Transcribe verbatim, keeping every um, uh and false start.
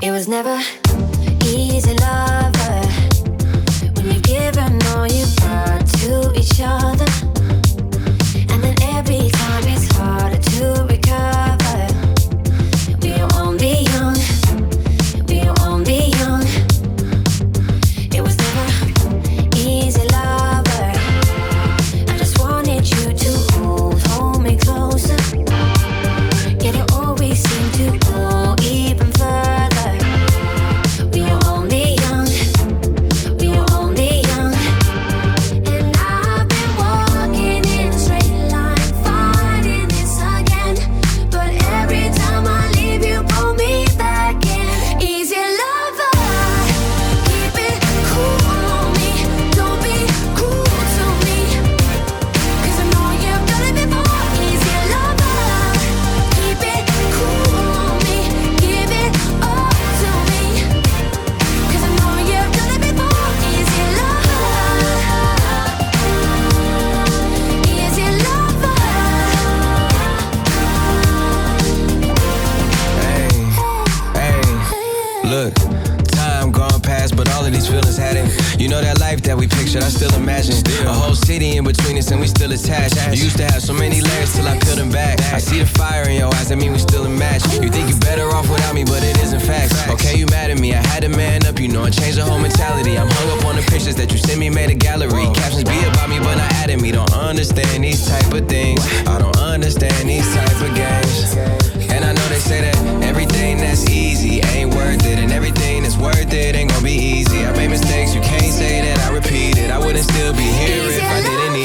It was never easy, lover, when you've given all you got to each other, and then every time it's harder to recover. We are only young, we are only young. It was never easy, lover. I just wanted you to hold, hold me closer. Yet it always seemed to go even further. We are only young, we are only young. And I've been walking in a straight line, fighting this again. But every time I leave, you pull me back in. Easy lover, keep it cool on me. Don't be cruel to me, 'cause I know you've done it before. Easy lover, keep it cool on me. Give it all to me, 'cause I know you've done it before. Easy lover, easy lover. Hey, hey, look, time gone past, but all of these feelings hadn't. You know that life that we pictured, I still imagine. A whole city in between us and we still attached. You used to have so many layers till I peeled them back. I see the fire in your eyes, that mean we still a match. You think you're better off without me, but it isn't facts. Okay, you mad at me, I had to man up, you know, and change the whole mentality. I'm hung up on the pictures that you sent me, made a gallery. Captions be about me, but not at me. Don't understand these type of things. I don't understand these type of games. And I know they say that everything that's easy ain't worth it, and everything that's worth it ain't gonna be easy. I made mistakes, you can't say that I repeat it. I wouldn't still be here if I didn't